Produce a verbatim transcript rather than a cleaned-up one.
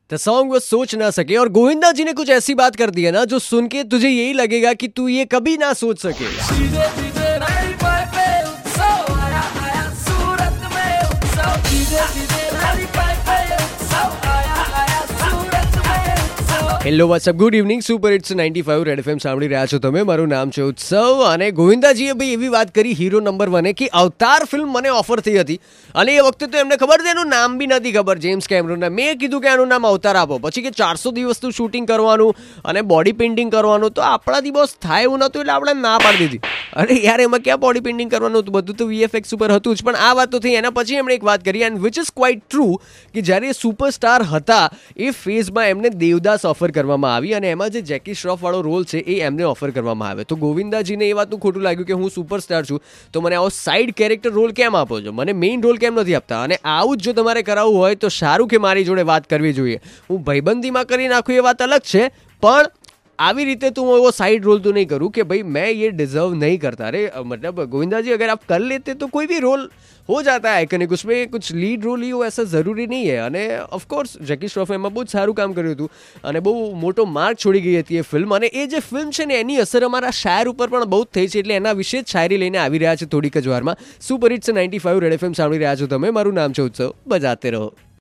The song वो सोच ना सके और गोविंदा जी ने कुछ ऐसी बात कर दी है ना जो सुन के तुझे यही लगेगा कि तू ये कभी ना सोच सके। सीधे सीधे नारी पाए पे उत्सव आया आया सूरत में उत्सव सीधे सीधे नारी पाए पे उत्सव आया आया सूरत में उत्सव। Hello what's up good evening super it's ninety five red FM સાંભળી રહ્યા છો તમે। મારું નામ છે ઉત્સવ અને ગોવિંદાજીએ ભાઈ એવી વાત કરી હીરો નંબર વને કે અવતાર ફિલ્મ મને ઓફર થઈ હતી અને એ વખતે તો એમને ખબર છે એનું નામ બી નથી ખબર જેમ્સ કેમેરોનના। મેં કીધું કે આનું નામ અવતાર આપો, પછી કે ચારસો દિવસનું શૂટિંગ કરવાનું અને બોડી પેઇન્ટિંગ કરવાનું તો આપણાથી બોસ થાય એવું નહોતું એટલે આપણે ના પાડી દીધી। અરે યાર એમાં ક્યાં બોડી પેઇન્ટિંગ કરવાનું હતું, બધું તો વીએફએક્સ ઉપર હતું જ। પણ આ વાત તો થઈ, એના પછી એમણે એક વાત કરી and which is quite true કે જ્યારે એ સુપરસ્ટાર હતા એ ફેઝમાં એમને દેવદાસ ઓફર કરવામાં આવી અને એમાં જે જેકી શ્રોફ વાળો રોલ છે એ એમને ઓફર કરવામાં આવે તો ગોવિંદાજીને એ વાતનું ખોટું લાગ્યું કે હું સુપરસ્ટાર છું તો મને આવો સાઇડ કેરેક્ટર રોલ કેમ આપો છો, મને મેઇન રોલ કેમ નથી આપતા। અને આવું જ જો તમારે કરાવવું હોય તો સારું કે મારી જોડે વાત કરવી જોઈએ, હું ભાઈબંધીમાં કરી નાખું એ વાત અલગ છે, પણ આવી રીતે तो वो साइड रोल तो नहीं करूँ कि भाई मैं ये डिजर्व नहीं करता। अरे मतलब गोविंदा जी अगर आप कर लेते तो कोई भी रोल हो जाता है आइकनिक, उसमें कुछ लीड रोल ही हो ऐसा ज़रूरी नहीं है। અને ઓફકોર્સ જેકી શ્રોફે એમાં બહુ જ સારું કામ કર્યું હતું અને બહુ મોટો માર્ક છોડી ગઈ હતી એ ફિલ્મ। અને એ જે ફિલ્મ છે ને એની અસર અમારા શાયર ઉપર પણ બહુ જ થઈ છે, એટલે એના વિશે જ શાયરી લઈને આવી રહ્યા છે થોડીક જ વારમાં। Super hits ninety five red FM સાંભળી રહ્યા છો તમે। મારું નામ છે ઉત્સવ, બજાતે રહો।